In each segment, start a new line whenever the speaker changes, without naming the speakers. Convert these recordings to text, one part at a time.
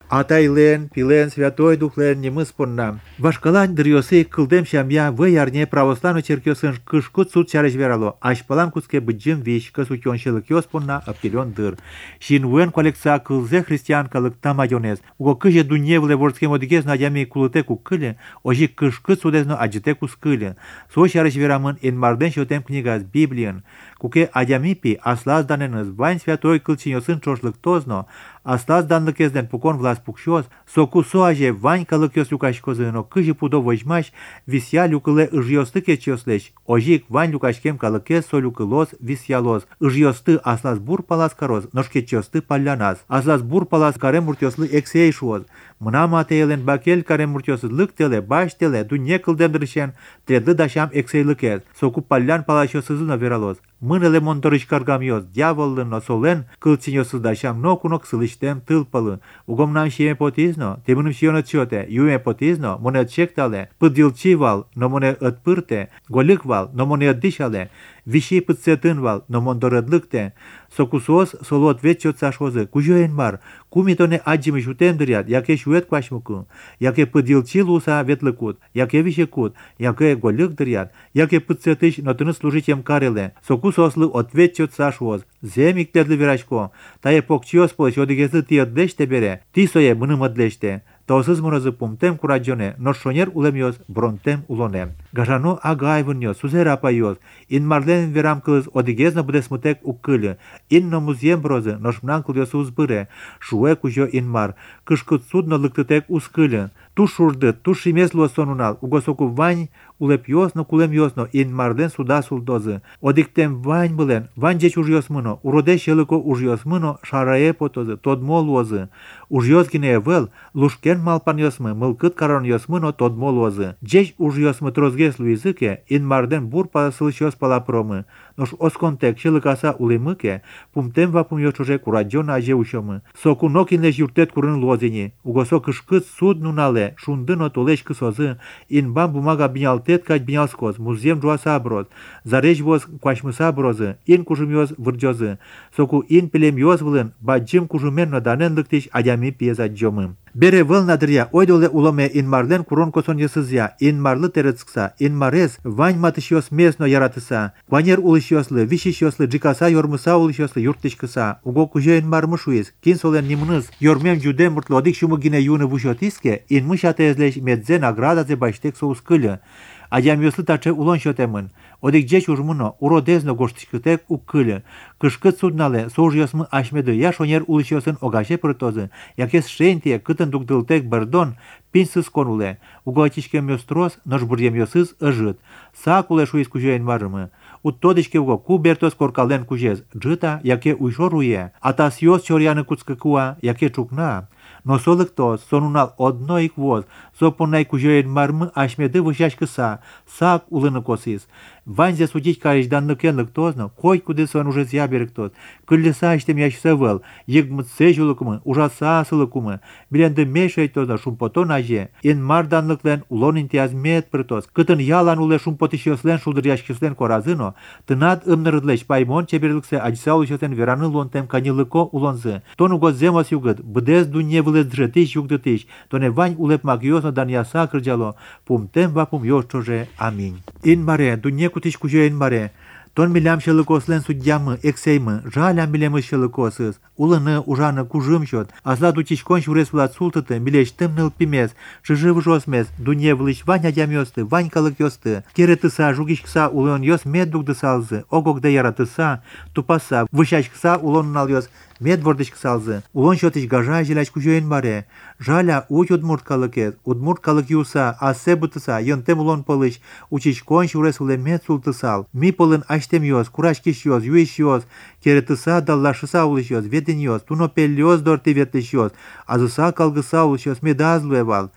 Атайлен, пилен, святой духлен, немы спонна. Вашкалань дырьосы кылдем шамья вы ярне православный черкёсын кышкут суд чарыш верало. Ашпалан куске быджим вещь, кысутёншылык ёспонна аптелён дыр. Шинвен коллекция кылзе христианкалык тамайонез. Уго кыже дуньевле вордскем одигез надями кулытеку кыле, ожи кышкыт судезно аджитеку скыле. Со чарыш верамын энмарден шотем книгаз Библиян. Куке адямипи аслаз даненыз вань святой кылчинёсын чошлык тозно, аслаз данлыкезден пукон влас пукшёс, соку соаже вань калыкёс люкашкозыно кыжи пудо вожмаш висья люкыле ыжьёстыке чёслеч, ожик вань люкашкем калыкес со люкылос висьялос, ыжьёсты аслаз бур палас кароз, ношке чёсты паляназ, аслаз бур палас карем муртёслы эксей шуоз, мына матейлен бакел карем муртёсызлык теле, баш теле, дунье кылдемдыршен, треды дашам эксейлыкез, соку палян палашёсызыно вералоз. Mânele montorici cargamios, diavolul nosolen, câlținiosul dașam no cunoc săliștem tâlpălă. Ugomnam și epotizno, te mânăm și ionăciote, iu epotizno, mâne cectale, pădilcival, no mâne îtpârte, golicval, no mâne dișale, vișii pățetânval, no mondorădlâcte, socusos, solot veciot sașoză, cu joen mar, cum itone agimi jutem dăriat, iache șuet coașmucă, iache pădilcilu sa vetlăcut, iache vișecut, iache golic dăriat, iache pățetiși notână slujicem carele, socusoslă otveciot sașoz, zemik te dlăvirașco, taie poccios pălăși odigheză tierdește bere, tisoie mână mădlește, Tausız murăzı pumtem curagione, noșonier ulemios, brontem ulonem. Gajano agaivânios, suzera paios, in marlen veram căz odigheză bude smutek u câlă, in no muziem broză, noșmnan călios uzbâre, șue cu jo in mar, câșcut sud no lăctătec u scâlă, tu șurdă, tu șimes luo sonunal, ugosocu vani, ulepios no culemios no, in marlen sudasul doză, odictem vani bălen, vani geci ujios mâno, urode șelăco ujios mâno, șaraie potoză, tot moluoză, ujios gineevel, lușken malpaniosmă, mălcât caroniosmă, tot moloză. Geci ujiosmă trozghes lui zâche, in marden burpa sălșios pa la promă. Noș oscontec și lăcasa ulimâche, pumtem va pum iočože curagiona ajeușomă. Socu nochin le jurtet curând lozini, ugoso câșcât sud nunale, șundân otoleș câsoză, in bam bumaga binialtet ca binial scos, muziem joasa abroz, zareș vos coașmăsa broză, in cujumios vârgioză. Socu in pilemios vlân, bagim cujumen nodanen lăctiș adiami pieza giomă. Bere vălna dria, oidole ulome in marlen curon cosoniosızia, in marlı terățxa, in marez, vani matışios mesno yaratısa, quanier ulışioslı, vişişioslı, cicasa yormısa ulışioslı yurtışkısa, ugo kujo in marmuşuiz, kinsolen nimnız, yormem judem murtlodik şumu gine yună vușotiske, in mâșatezleș medzen agradaze baștec so uscâlă. Adiamioslı tace ulon șotemân, odic geci urmâno, urodezno goștișcătec u câlă, câșcăt sudnale, so ujiosmă așmedă, ia șonier ulışiosân ogașe prătoză, iaches șentie, cât înduc dâltec bărdon, pinsız konule, ugo atișkem miostros, noș buriem iosız ăjât, sacule șuiz cu joen marmă, utodișke ugo cu bertos corcalen cu jez, jăta, iache ușoruie, atasios cioriană cuțcăcua, iache ciucna, nosolăctos, sonunal odnoic voz, so ponai cu joen marmă, așmedă vâșeașcă sac ulână cosis, vanze sudici care își dan năken lăctozno, coi cu de să nu jăzia berectos, când le saștem ia și să văl, ieg mătsejul lăcumă, ujasa să lăcumă, bilen de meșai tozno, șum poton aje, in mar dan lăclen, ulon intiaz met prătos, cât în ialan ule șum potișioslen șuldăriașchioslen corazâno, tânat îmnărădleș paimon ce berelăkse agisaul șoslen verană lontem ca ni lăco ulonză, tonu gozemos iugăt, bădez dunie văle drătiș iugdătiș, tone vani ulep magiosno dan iasa cârgealo, pumtem va pum ioșoje, amin. In mare, dunie cutiș cu joen mare, ton mileam șelăcoslen sudiamă, exeimă, jalea milemă șelăcosăs, ulănă, ujană, cu jâmșot, asla duciș conși uresulat sultătă, mileștăm năl pimez, și jăv josmez, dunie vlăș vani adiamiostă, vani călăchiostă, chiere tăsa, jugișcsa, ulon ios meduc de salză, ogog de iara tăsa, tupasa, vâșașcsa, ulon nalios, med vordișc salză, ulon șotiș gaja jeleaș cu joen mare, jalea uci udmurt călăchez, udmurt călăchiusa, asebu tăsa, iontem ulon pălăș, uciș conși uresule med sultăsal, mi pălân aștemios, curașchișios, iuișios, chiere tăsa, dal la șăsa ulășios, vedenios, tunopelios dorti vetleșios, azăsa calgăsa ulășios, medazlueval,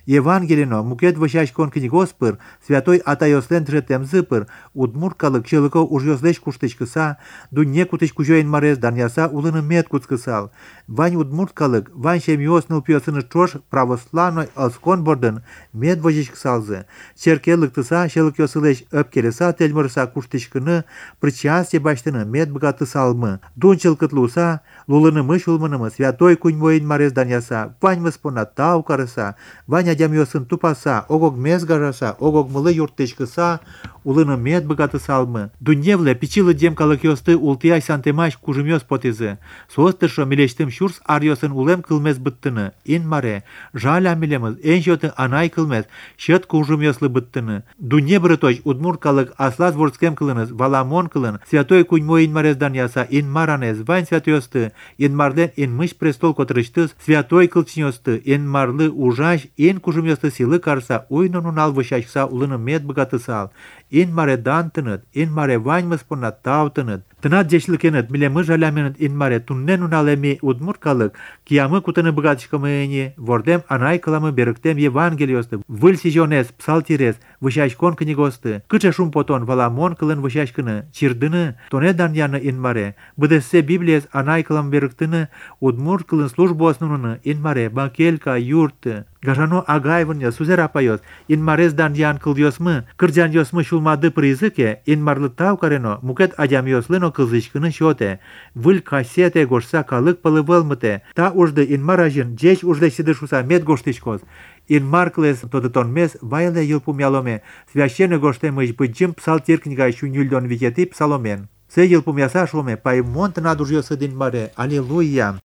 Евангелино, мукет вășașкон книгоспăр, святой Атайослен третем зыпăр, удмурт калык челыко ужёслеç куштыç кыса, дунне кутыç кужоен марез дарняса улыны мет куцкысал. Вань удмурт калык, вань шемиос нылпиосыны чош православной алскон бордын мет вăжыç кысалзы. Черкелык тыса шелыкёсылеç öpkelesa телмырса куштычкыны причастие баштыны мет быга тысалмы. Дунчыл кытлуса, лулынымы шулмынымы святой куньмоин марез дарняса, вань мыспона тау карыса, вань адямёсын тупаса, огог мез гараса, огог мылы юрттычкыса, улыны мет быга тысалмы. Дунневле пичилы дем калыкёсты ултыяй сантемаш кужымёс потызы. Суостышо милештым шурс арьосын улем кылмез быттыны. Ин маре, жаль амилемыз, эн жёты анай кылмез, шет кужымёслы быттыны. Дунне бырыточ удмурт калык аслаз ворскем кылыныз, валамон кылын, святой куньмоин марез дарняса, ин маранез, вань святёсты, ин марлен ин мыш престол котрыштыз, святой кылчнёсты, ин марлы ужаш, ин кужымёсты силы карса, уйнын унал вышачса улыны мет быга тысал. Ин маре дан тынıt, ин маре вань мыспона тау тынıt. Тынат жешлыкенıt, милемы жалямынıt ин маре туннен уналеми удмурт калык, киямы кутыны быгатышкамыни, вордем анай кыламы берыктем Евангелиосты, выль сижонес, псалтирес, вышачкон книгосты, кыча шум потон валамон кылын вышачкыны, чирдыны, тоне даньяны ин маре, быдессе Библиес анай кылам берыктыны, удмурт кылын службосныны ин маре, бакелька, юрты, Гажано агайвыня сузера паёс, ин марез даньян кылдёсмы, кырдян ёсмы шулмады призыке, ин марлы тау карено, мукет адям ёслыно кылзычкыны шоте, выль кассете гошса калык пылы вылмыте, та ужды ин маражын, жеч ужды сидышуса мед гоштычкоз. Ин марклес тодытон мес вайле йылпум яломе, священный гоштемыш быджым псалтир книга шунюльдон викети псаломен. Се йылпум яса шломе, пай монт надуж ёсы дин маре, аллилуйя.